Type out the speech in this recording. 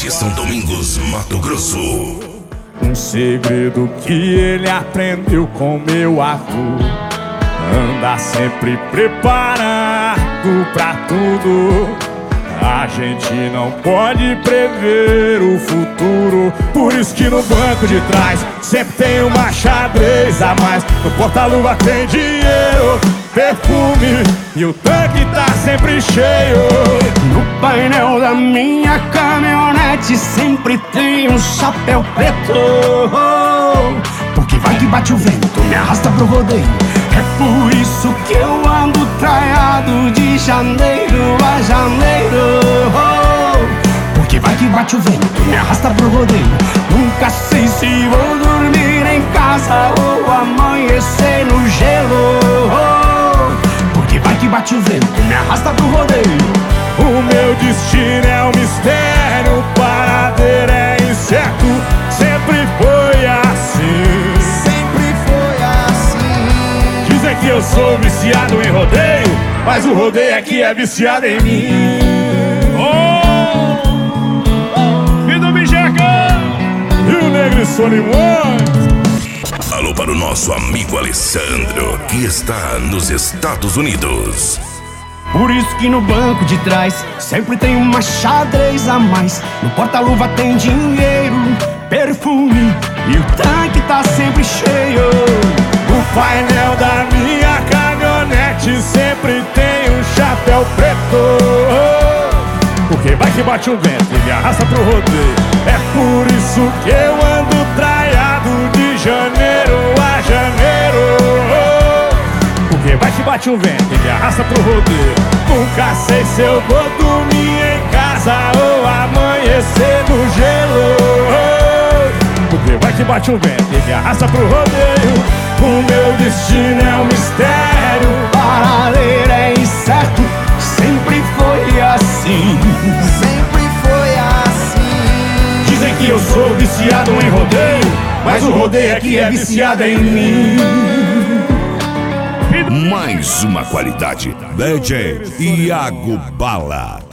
de São Domingos, Mato Grosso. Um segredo que ele aprendeu com meu avô: anda sempre preparado pra tudo. A gente não pode prever o futuro, por isso que no banco de trás sempre tem uma xadrez a mais. No porta-luva tem dinheiro, perfume e o tanque tá sempre cheio. No painel da minha caminhonete sempre tem um chapéu preto, porque vai que bate o vento, me arrasta pro rodeio. É por isso que eu ando traiado de janeiro a janeiro, porque vai que bate o vento, me arrasta pro rodeio. Nunca sei se vou dormir em casa ou amanhecer no gelo, porque vai que bate o vento, me arrasta pro rodeio. O meu destino é um mistério, o paradeiro é incerto. Sempre foi assim, Sempre foi assim. dizem que eu sou viciado em rodeio, mas o rodeio aqui é viciado em mim. Oh! E do Bijaca e o Negro e Solimões. Alô para o nosso amigo Alessandro, que está nos Estados Unidos. Por isso que no banco de trás sempre tem uma xadrez a mais. No porta-luva tem dinheiro, perfume e o tanque tá sempre cheio. O painel da minha caminhonete sempre tem um chapéu preto, porque vai que bate o vento e me arrasta pro rodeio. É por isso que eu ando traiado de janeiro a janeiro, porque vai que bate o vento e me arrasta pro rodeio. Nunca sei se eu vou dormir em casa ou amanhecer no gelo, porque vai que bate o vento e me arrasta pro rodeio. O meu destino é um mistério, Paradeiro é incerto, sempre foi assim. Sempre foi assim. dizem que eu sou viciado em rodeio, mas o rodeio aqui é viciado em mim. Mais uma qualidade. DJ Iago Bala.